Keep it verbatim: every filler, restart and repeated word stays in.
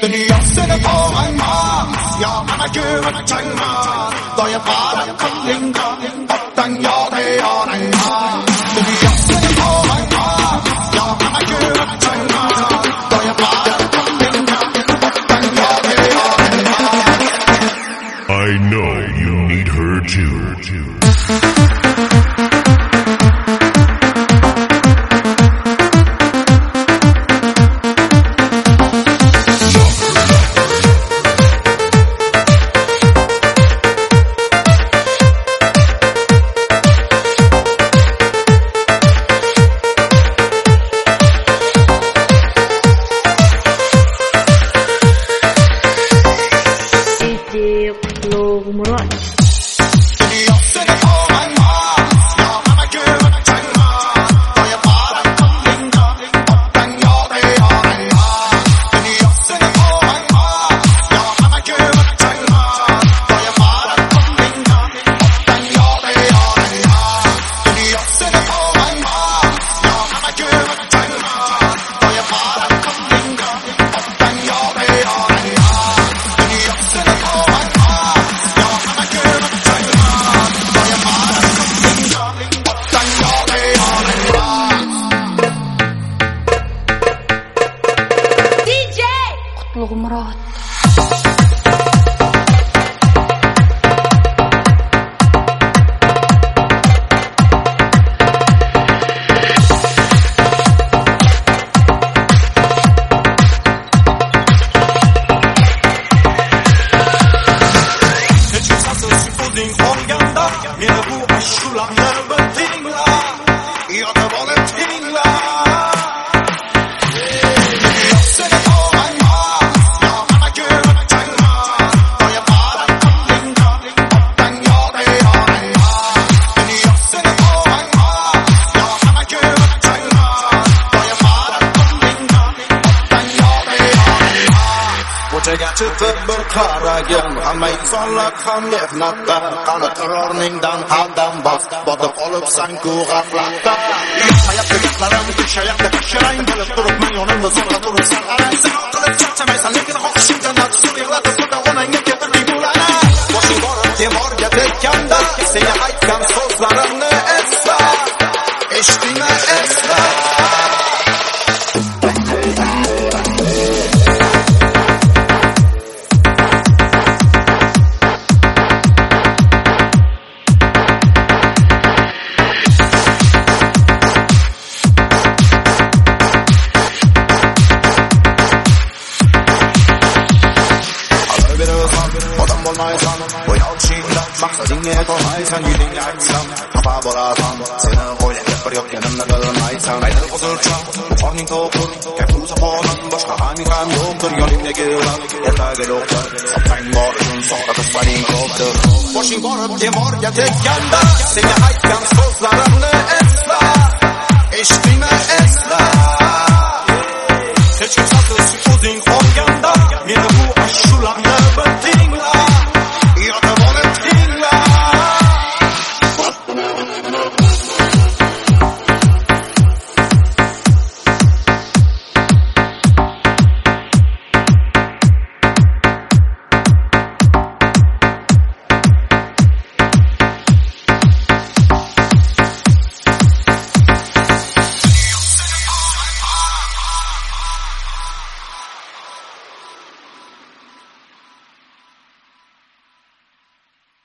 Dünya seni kovaymaz, yana güvecekmez. Doya para kallinga, ottan yada yanayma. Dünya seni kovaymaz, yana güvecekmez. Doya para kallinga, ottan yada yanayma. I know you need her too. Murad. Meni bu ashularni bildinglar, yotib olib tinglar. Seni kovaymaz, yana güvecekmez. Doya para kallinga, ottan yada yanayma. Dünya seni kovaymaz, yana güvecekmez. Doya para kallinga, ottan yada yanayma. Ko'chaga chiqib bir qaragan, hamma insonlar ham mehnatda. Qani terrorningdan haddan bos, botib qolibsan-ku g'aflatda. Hayotda gaplarim kechayapti, kechirang bilib turibman, yonimda zo'rla turibsan. Sen qilib charchamaysan, lekin xohishingdan nasur yig'latib turda onangga keltirding pulani. Boshing borib temorga tekkanda, senga aytgan so'zlarimni esla, eshitdingmi esla. Odam bo'lmaysan, bo'yovchingda maqsadingga yetolmaysan, yuzingga aytsam xafa bo'lasan. Seni o'ylab bir yotganimni bilmaysan. Aytib hozircha qorning to'qir, kafuza qo'lim boshqa haming ham yo'qdir. Yoningdagi ular ertaga yo'qdir. Sopang bor uchun so'ra qismaning ko'pdir. Boshing borib devorga tekkanda, senga aytgan so'zlarimni esla, eshitdingmi?